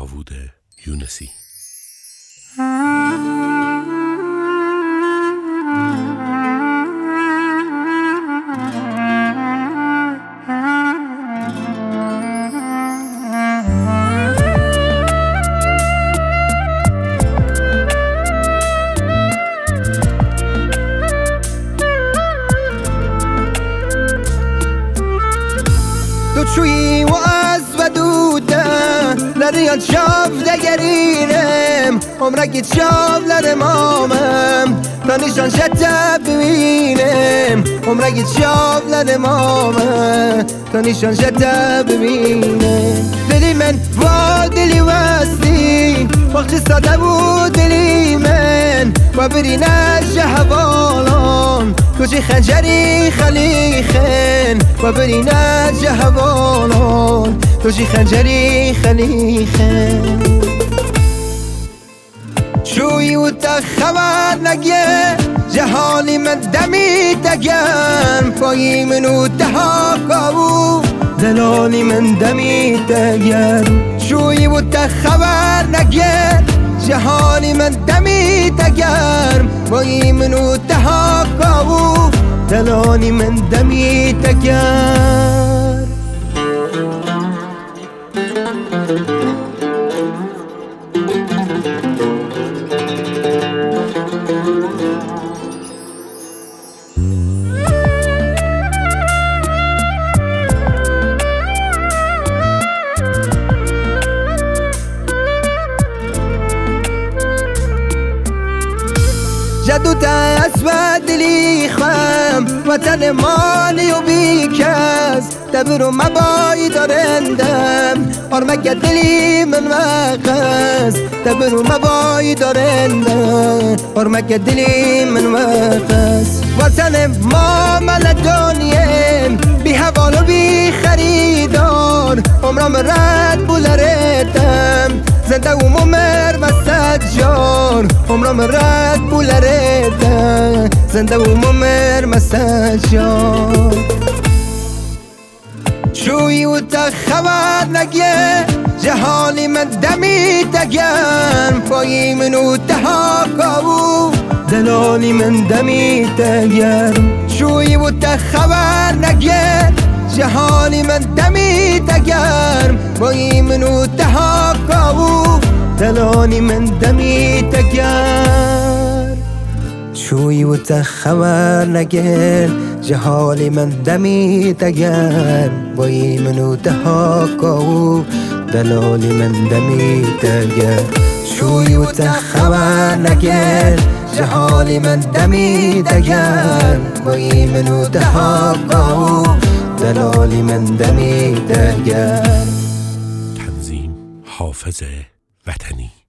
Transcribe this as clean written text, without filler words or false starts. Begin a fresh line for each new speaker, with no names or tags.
داوود یونسی.
چوی و از و دوده لریان شاف دگرینم عمرکی شاف لرمامم تا نشان شده ببینم عمرکی شاف لرمامم تا نشان شده ببینم دلی من با دلی وستی وقتی ساده بود دلی من و برینه جهوالان کجی خنجری خلیخن و برینه جهوالان کجی خنجری خلیخن شوی و تا خبر نگه جهانی من دمی دگم پایی منو تحاقاو دلانی من دمی دگم شوی و تا خبر نگه جهانی من دمی دگرم پایی منو تحاقاو دلانی من دمی دگرم جدو دست و دلی خم وطن مالی و بیکس دبر و مبایی دارندم آرمک دلی من وقت دبر و مبایی دارندم آرمک دلی من وقت وطن ما مل دنیم بی حوال و بی خریدار عمرم رد بولردم زنده و ممر و سجار عمرم رد بولردم زنده و ممر و سجار شوی و تا خبر نگه جهانی من دمی دگم پایی منو تحاقاو دلانی من دمی دگم شوی و تا خبر نگه جهانی من دمی دگرم پایی منو تحاقاو دلانی من دمی دگرم شوی و تا خبر نگه جهانی من دمی دگرم پایی منو تحاقاو دلانی من دمی دگرم شوی و تا خبر نگه جهانی من دمی دگرم پایی منو تحاقاو دلالی من دمی دگرم.
تنظیم حافظ وطنی.